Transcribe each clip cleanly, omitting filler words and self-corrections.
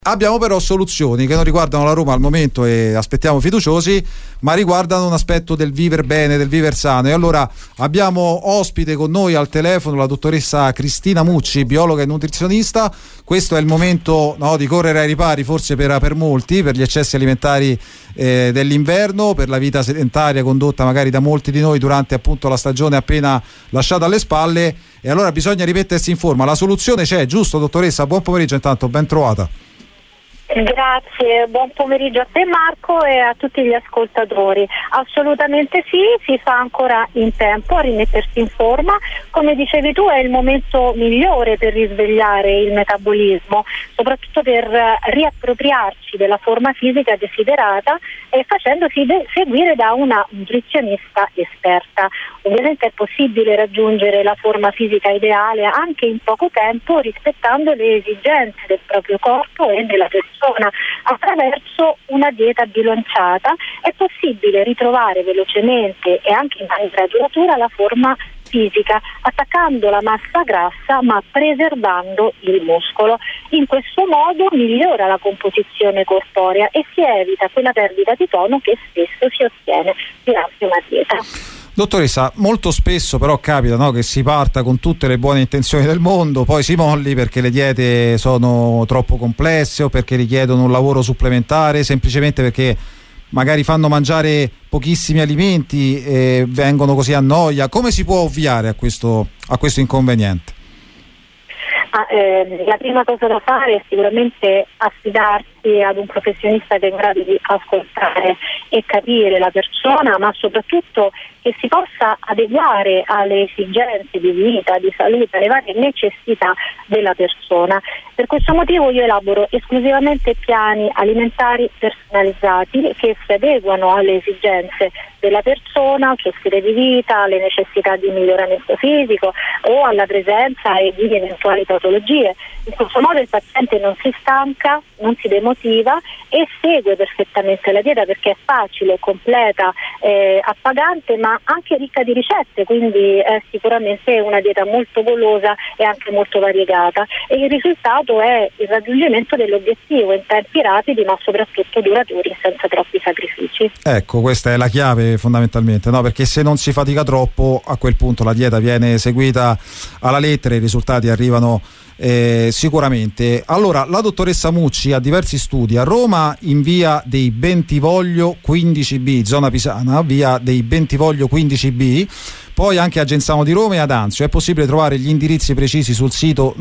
Abbiamo però soluzioni che non riguardano la Roma al momento e aspettiamo fiduciosi, ma riguardano un aspetto del viver bene, del viver sano. E allora abbiamo ospite con noi al telefono la dottoressa Cristina Mucci, biologa e nutrizionista. Questo è il momento, no, di correre ai ripari, forse per molti, per gli eccessi alimentari dell'inverno, per la vita sedentaria condotta magari da molti di noi durante appunto la stagione appena lasciata alle spalle, e allora bisogna rimettersi in forma. La soluzione c'è, giusto dottoressa? Buon pomeriggio intanto, ben trovata. Grazie, buon pomeriggio a te Marco e a tutti gli ascoltatori. Assolutamente sì, si fa ancora in tempo a rimettersi in forma. Come dicevi tu, è il momento migliore per risvegliare il metabolismo, soprattutto per riappropriarci della forma fisica desiderata e facendosi seguire da una nutrizionista esperta. Ovviamente è possibile raggiungere la forma fisica ideale anche in poco tempo, rispettando le esigenze del proprio corpo e della persona. Attraverso una dieta bilanciata è possibile ritrovare velocemente e anche in maniera duratura la forma fisica, attaccando la massa grassa ma preservando il muscolo. In questo modo migliora la composizione corporea e si evita quella perdita di tono che spesso si ottiene durante una dieta. Dottoressa, molto spesso però capita, no, che si parta con tutte le buone intenzioni del mondo, poi si molli perché le diete sono troppo complesse o perché richiedono un lavoro supplementare, semplicemente perché magari fanno mangiare pochissimi alimenti e vengono così a noia. Come si può ovviare a questo inconveniente? La prima cosa da fare è sicuramente affidarsi ad un professionista che è in grado di ascoltare e capire la persona, ma soprattutto che si possa adeguare alle esigenze di vita, di salute, alle varie necessità della persona. Per questo motivo io elaboro esclusivamente piani alimentari personalizzati che si adeguano alle esigenze della persona, al suo stile di vita, alle necessità di miglioramento fisico o alla presenza di eventuali patologie. In questo modo il paziente non si stanca, non si demotiva e segue perfettamente la dieta, perché è facile, completa, appagante, ma anche ricca di ricette, quindi è sicuramente una dieta molto golosa e anche molto variegata, e il risultato è il raggiungimento dell'obiettivo in tempi rapidi ma soprattutto duraturi, senza troppi sacrifici. Ecco, questa è la chiave fondamentalmente, no? Perché se non si fatica troppo, a quel punto la dieta viene seguita alla lettera e i risultati arrivano sicuramente. Allora, la dottoressa Mucci ha diversi studi a Roma, in via dei Bentivoglio 15B, zona Pisana, via dei Bentivoglio 15B, poi anche a Genzano di Roma e ad Anzio. È possibile trovare gli indirizzi precisi sul sito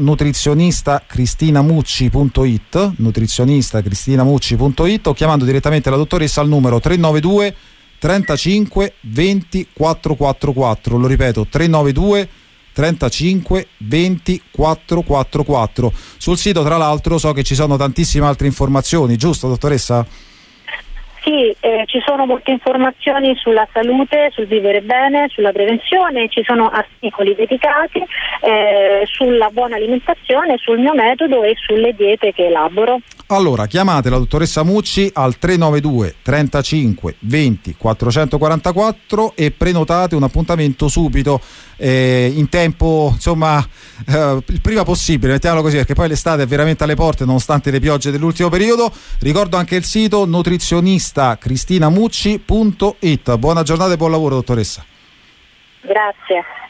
nutrizionistacristinamucci.it o chiamando direttamente la dottoressa al numero 392 35 20 444. Lo ripeto, 392 35 20 444. Sul sito, tra l'altro, so che ci sono tantissime altre informazioni, giusto dottoressa? Sì, ci sono molte informazioni sulla salute, sul vivere bene, sulla prevenzione, ci sono articoli dedicati sulla buona alimentazione, sul mio metodo e sulle diete che elaboro. Allora, chiamate la dottoressa Mucci al 392 35 20 444 e prenotate un appuntamento subito, in tempo, insomma, il prima possibile, mettiamolo così, perché poi l'estate è veramente alle porte nonostante le piogge dell'ultimo periodo. Ricordo anche il sito nutrizionistacristinamucci.it. Buona giornata e buon lavoro dottoressa. Grazie.